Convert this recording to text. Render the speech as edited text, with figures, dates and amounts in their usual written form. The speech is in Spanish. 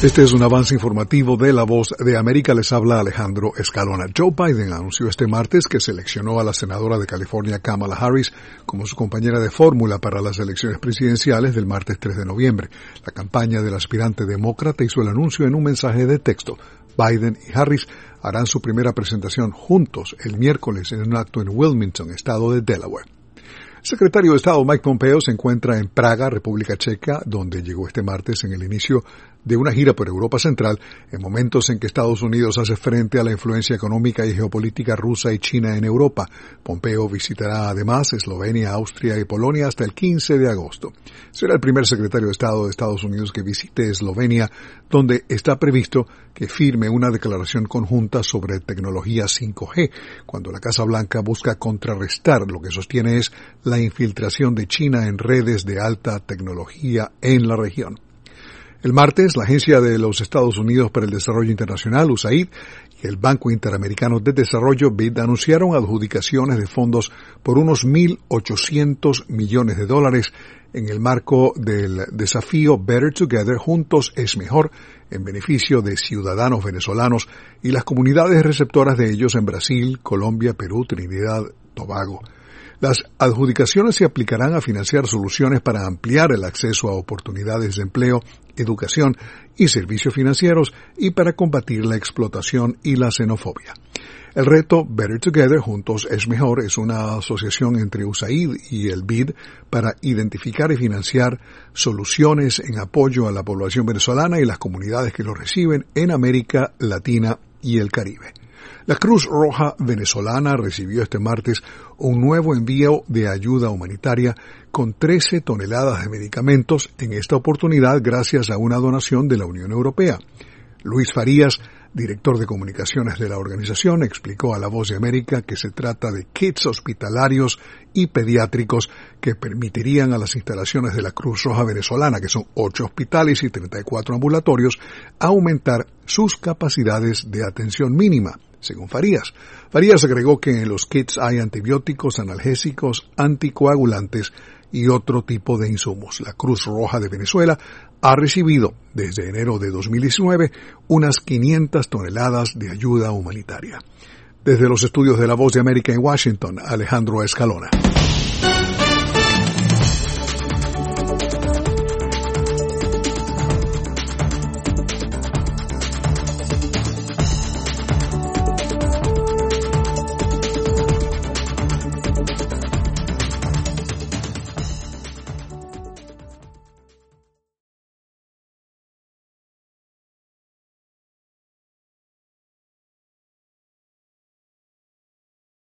Este es un avance informativo de La Voz de América. Les habla Alejandro Escalona. Joe Biden anunció este martes que seleccionó a la senadora de California Kamala Harris como su compañera de fórmula para las elecciones presidenciales del martes 3 de noviembre. La campaña del aspirante demócrata hizo el anuncio en un mensaje de texto. Biden y Harris harán su primera presentación juntos el miércoles en un acto en Wilmington, estado de Delaware. El secretario de Estado Mike Pompeo se encuentra en Praga, República Checa, donde llegó este martes en el inicio de una gira por Europa Central, en momentos en que Estados Unidos hace frente a la influencia económica y geopolítica rusa y China en Europa. Pompeo visitará además Eslovenia, Austria y Polonia hasta el 15 de agosto. Será el primer secretario de Estado de Estados Unidos que visite Eslovenia, donde está previsto que firme una declaración conjunta sobre tecnología 5G, cuando la Casa Blanca busca contrarrestar lo que sostiene es la infiltración de China en redes de alta tecnología en la región. El martes, la Agencia de los Estados Unidos para el Desarrollo Internacional, USAID, y el Banco Interamericano de Desarrollo, BID, anunciaron adjudicaciones de fondos por unos $1.800 millones en el marco del desafío Better Together, Juntos es Mejor, en beneficio de ciudadanos venezolanos y las comunidades receptoras de ellos en Brasil, Colombia, Perú, Trinidad, Tobago. Las adjudicaciones se aplicarán a financiar soluciones para ampliar el acceso a oportunidades de empleo, educación y servicios financieros y para combatir la explotación y la xenofobia. El reto Better Together, Juntos es Mejor, es una asociación entre USAID y el BID para identificar y financiar soluciones en apoyo a la población venezolana y las comunidades que lo reciben en América Latina y el Caribe. La Cruz Roja venezolana recibió este martes un nuevo envío de ayuda humanitaria con 13 toneladas de medicamentos, en esta oportunidad gracias a una donación de la Unión Europea. Luis Farías, director de comunicaciones de la organización, explicó a La Voz de América que se trata de kits hospitalarios y pediátricos que permitirían a las instalaciones de la Cruz Roja venezolana, que son 8 hospitales y 34 ambulatorios, aumentar sus capacidades de atención mínima. Según Farías. Farías agregó que en los kits hay antibióticos, analgésicos, anticoagulantes y otro tipo de insumos. La Cruz Roja de Venezuela ha recibido desde enero de 2019 unas 500 toneladas de ayuda humanitaria. Desde los estudios de La Voz de América en Washington, Alejandro Escalona.